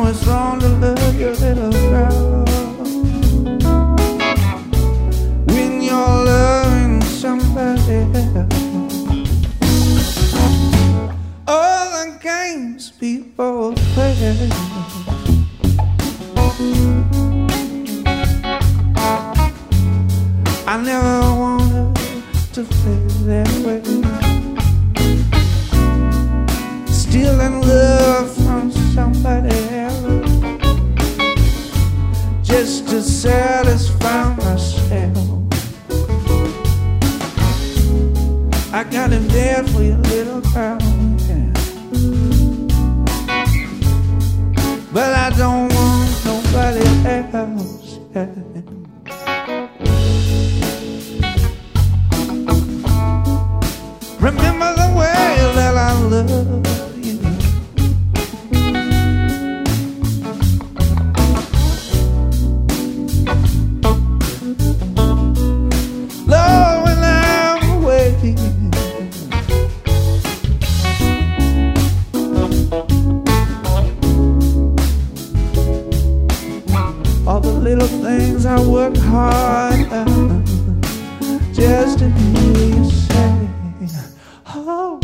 know it's wrong to love your little girl when you're loving somebody else. All the games people play, I never wanted to play that way. Stealing love from somebody else just to satisfy myself. I got it bad for your little girl, yeah. But I don't want nobody else, yeah. Remember the way that I love you. Lord, when I'm away, all the little things I work hard at just to hear you say, oh.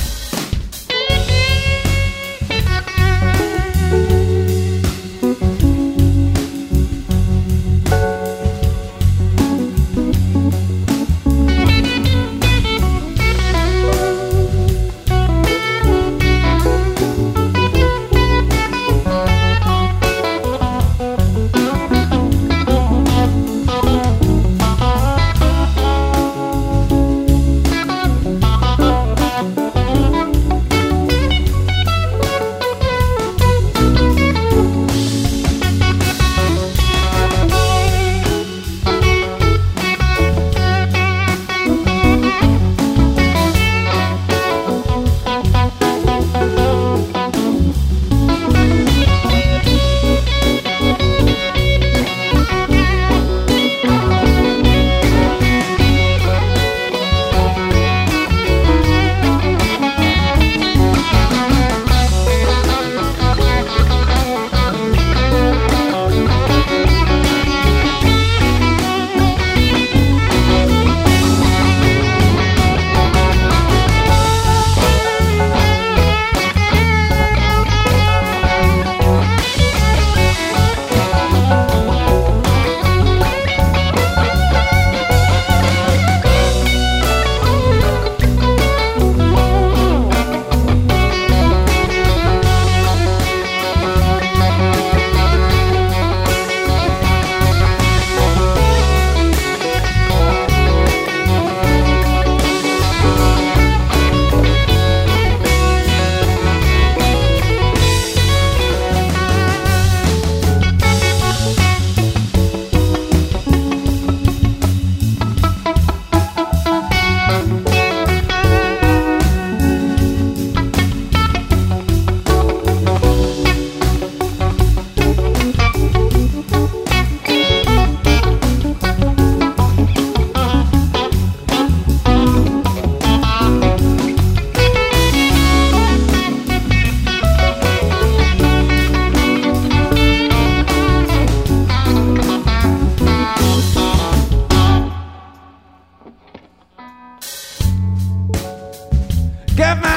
Got my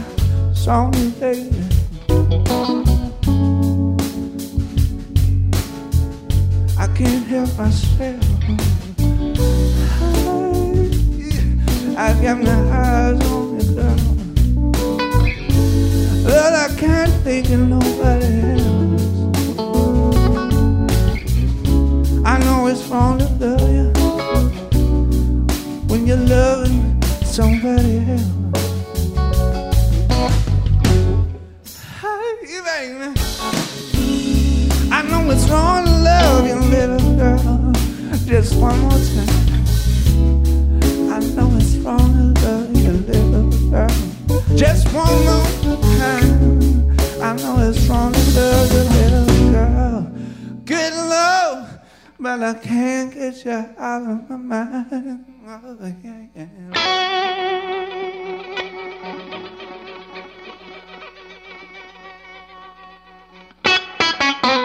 eyes on you, baby. I can't help myself. I got my eyes on you, girl. But I can't think of nobody else. I know it's wrong to love you when you're loving somebody else. I know it's wrong to love you, little girl. Just one more time. I know it's wrong to love you, little girl. Just one more time. I know it's wrong to love you, little girl. Good love, but I can't get you out of my mind. Oh, yeah, yeah.